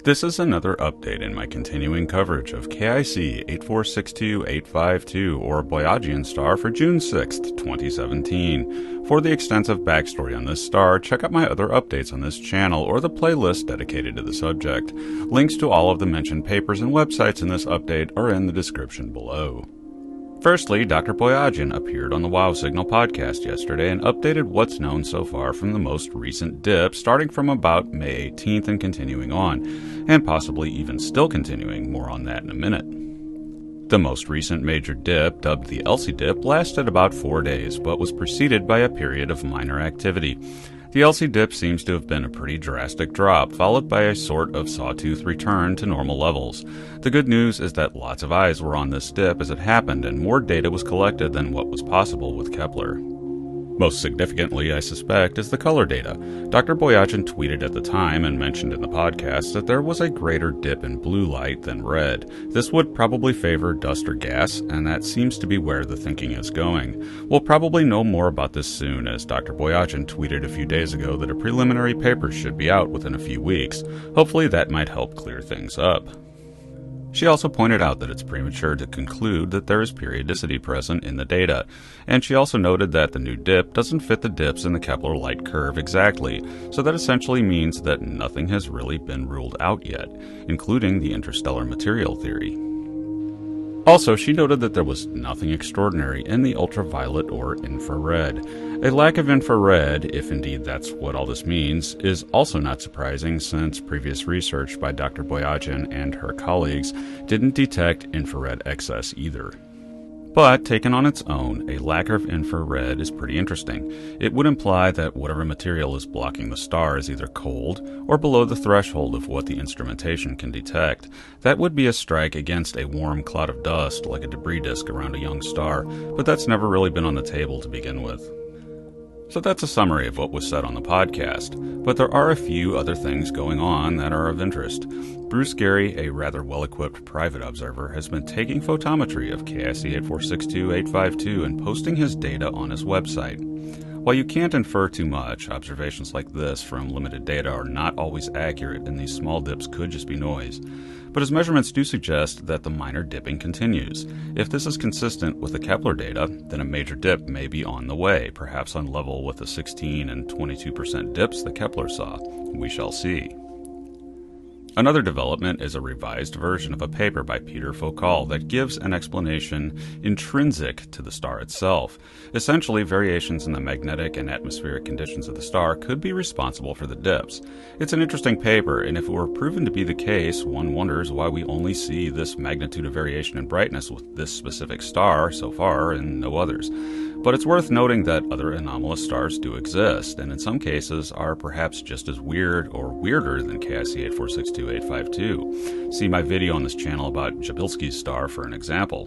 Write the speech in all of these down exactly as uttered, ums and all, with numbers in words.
This is another update in my continuing coverage of K I C eight four six two eight five two, or Boyajian star, for June sixth, twenty seventeen. For the extensive backstory on this star, check out my other updates on this channel or the playlist dedicated to the subject. Links to all of the mentioned papers and websites in this update are in the description below. Firstly, Doctor Boyajian appeared on the Wow Signal podcast yesterday and updated what's known so far from the most recent dip, starting from about May eighteenth and continuing on, and possibly even still continuing. More on that in a minute. The most recent major dip, dubbed the Elsie dip, lasted about four days, but was preceded by a period of minor activity. The Elsie dip seems to have been a pretty drastic drop, followed by a sort of sawtooth return to normal levels. The good news is that lots of eyes were on this dip as it happened, and more data was collected than what was possible with Kepler. Most significantly, I suspect, is the color data. Doctor Boyajian tweeted at the time and mentioned in the podcast that there was a greater dip in blue light than red. This would probably favor dust or gas, and that seems to be where the thinking is going. We'll probably know more about this soon, as Doctor Boyajian tweeted a few days ago that a preliminary paper should be out within a few weeks. Hopefully that might help clear things up. She also pointed out that it's premature to conclude that there is periodicity present in the data, and she also noted that the new dip doesn't fit the dips in the Kepler light curve exactly, so that essentially means that nothing has really been ruled out yet, including the interstellar material theory. Also, she noted that there was nothing extraordinary in the ultraviolet or infrared. A lack of infrared, if indeed that's what all this means, is also not surprising, since previous research by Doctor Boyajian and her colleagues didn't detect infrared excess either. But, taken on its own, a lack of infrared is pretty interesting. It would imply that whatever material is blocking the star is either cold or below the threshold of what the instrumentation can detect. That would be a strike against a warm cloud of dust, like a debris disk around a young star, but that's never really been on the table to begin with. So that's a summary of what was said on the podcast, but there are a few other things going on that are of interest. Bruce Gary, a rather well-equipped private observer, has been taking photometry of K I C eight four six two eight five two and posting his data on his website. While you can't infer too much, observations like this from limited data are not always accurate, and these small dips could just be noise. But his measurements do suggest that the minor dipping continues. If this is consistent with the Kepler data, then a major dip may be on the way, perhaps on level with the sixteen and twenty-two percent dips that Kepler saw. We shall see. Another development is a revised version of a paper by Peter Foucault that gives an explanation intrinsic to the star itself. Essentially, variations in the magnetic and atmospheric conditions of the star could be responsible for the dips. It's an interesting paper, and if it were proven to be the case, one wonders why we only see this magnitude of variation in brightness with this specific star so far and no others. But it's worth noting that other anomalous stars do exist, and in some cases are perhaps just as weird or weirder than K I C eight four six two eight five two. See my video on this channel about Jablonski's star for an example.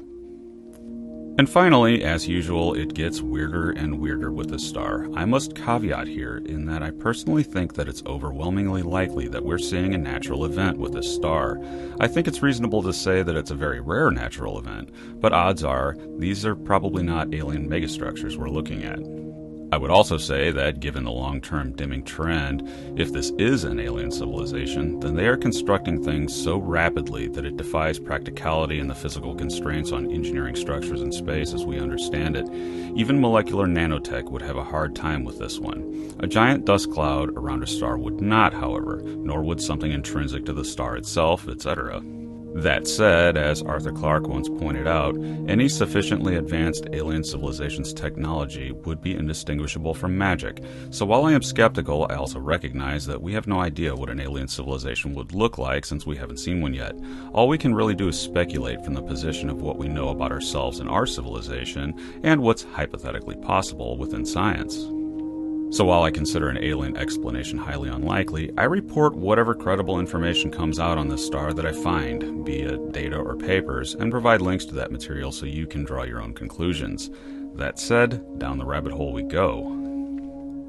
And finally, as usual, it gets weirder and weirder with this star. I must caveat here in that I personally think that it's overwhelmingly likely that we're seeing a natural event with this star. I think it's reasonable to say that it's a very rare natural event, but odds are these are probably not alien megastructures we're looking at. I would also say that, given the long-term dimming trend, if this is an alien civilization, then they are constructing things so rapidly that it defies practicality and the physical constraints on engineering structures in space as we understand it. Even molecular nanotech would have a hard time with this one. A giant dust cloud around a star would not, however, nor would something intrinsic to the star itself, et cetera. That said, as Arthur Clarke once pointed out, any sufficiently advanced alien civilization's technology would be indistinguishable from magic. So while I am skeptical, I also recognize that we have no idea what an alien civilization would look like since we haven't seen one yet. All we can really do is speculate from the position of what we know about ourselves and our civilization, and what's hypothetically possible within science. So while I consider an alien explanation highly unlikely, I report whatever credible information comes out on this star that I find, be it data or papers, and provide links to that material so you can draw your own conclusions. That said, down the rabbit hole we go.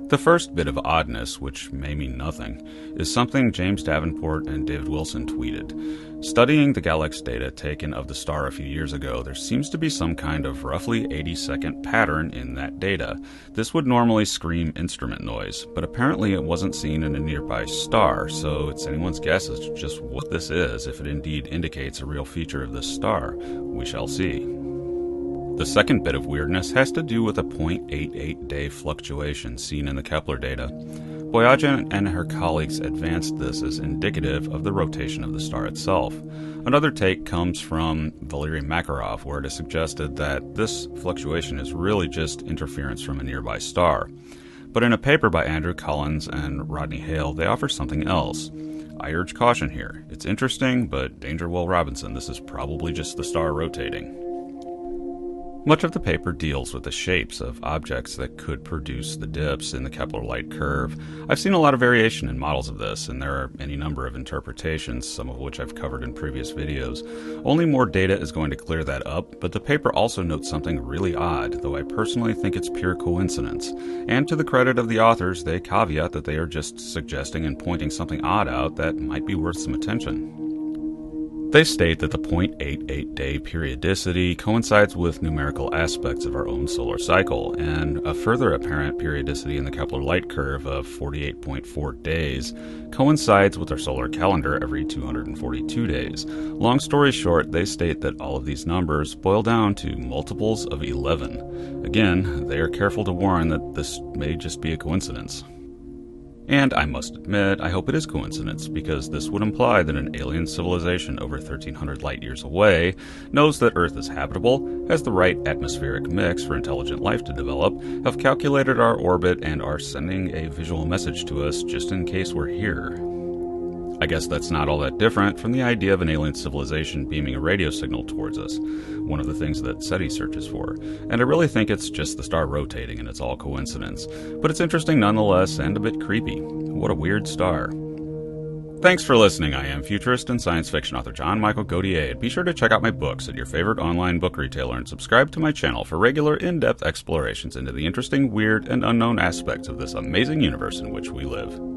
The first bit of oddness, which may mean nothing, is something James Davenport and David Wilson tweeted. Studying the GALEX data taken of the star a few years ago, there seems to be some kind of roughly eighty second pattern in that data. This would normally scream instrument noise, but apparently it wasn't seen in a nearby star, so it's anyone's guess as to just what this is if it indeed indicates a real feature of this star. We shall see. The second bit of weirdness has to do with a zero point eight eight day fluctuation seen in the Kepler data. Boyajian and her colleagues advanced this as indicative of the rotation of the star itself. Another take comes from Valery Makarov, where it is suggested that this fluctuation is really just interference from a nearby star. But in a paper by Andrew Collins and Rodney Hale, they offer something else. I urge caution here. It's interesting, but danger Will Robinson, this is probably just the star rotating. Much of the paper deals with the shapes of objects that could produce the dips in the Kepler light curve. I've seen a lot of variation in models of this, and there are any number of interpretations, some of which I've covered in previous videos. Only more data is going to clear that up, but the paper also notes something really odd, though I personally think it's pure coincidence. And to the credit of the authors, they caveat that they are just suggesting and pointing something odd out that might be worth some attention. They state that the zero point eight eight day periodicity coincides with numerical aspects of our own solar cycle, and a further apparent periodicity in the Kepler light curve of forty-eight point four days coincides with our solar calendar every two hundred forty-two days. Long story short, they state that all of these numbers boil down to multiples of eleven. Again, they are careful to warn that this may just be a coincidence. And I must admit, I hope it is coincidence, because this would imply that an alien civilization over thirteen hundred light years away knows that Earth is habitable, has the right atmospheric mix for intelligent life to develop, have calculated our orbit, and are sending a visual message to us just in case we're here. I guess that's not all that different from the idea of an alien civilization beaming a radio signal towards us, one of the things that SETI searches for. And I really think it's just the star rotating and it's all coincidence. But it's interesting nonetheless, and a bit creepy. What a weird star. Thanks for listening. I am futurist and science fiction author John Michael Godier. Be sure to check out my books at your favorite online book retailer and subscribe to my channel for regular in-depth explorations into the interesting, weird, and unknown aspects of this amazing universe in which we live.